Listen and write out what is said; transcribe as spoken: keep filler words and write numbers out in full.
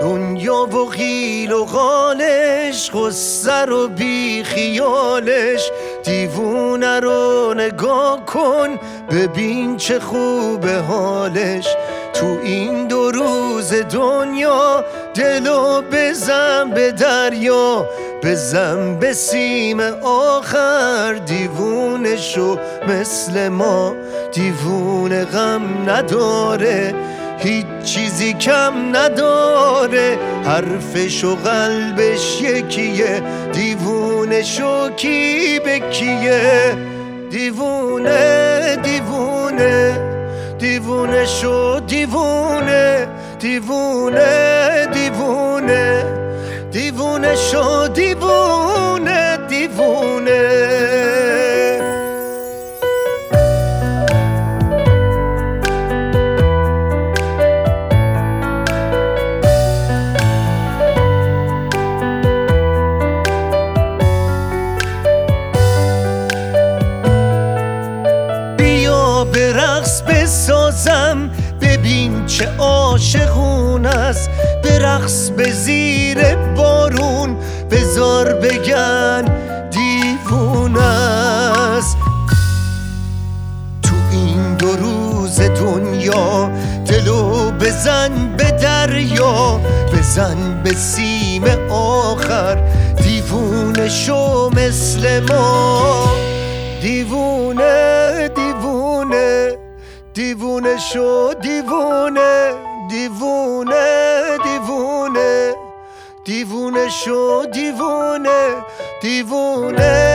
دنیا و قیل و قالش، غصه رو بی خیالش. دیوونه رو نگاه کن ببین چه خوبه حالش. تو این دو روز دنیا دلو بزن به دریا، بزن به سیم آخر. دیوونه شو مثل ما، دیوونه غم نداره، هیچ چیزی کم نداره. حرفش و قلبش یکیه، دیوونه شو کی به کیه. دیوونه دیوونه دیوونه شو دیوونه، دیوونه دیوونه دیوونه شو دیوونه دیوونه. به رقص بسازم ببین چه عاشقون است. به رقص به زیر بارون بزار بگن دیوونه است. تو این دو روز دنیا دلو بزن به دریا، بزن به سیم آخر. دیوونه شو مثل ما، دیوونه دیوونه دیوونه شو دیوونه، دیوونه دیوونه دیوونه شو دیوونه، دیوونه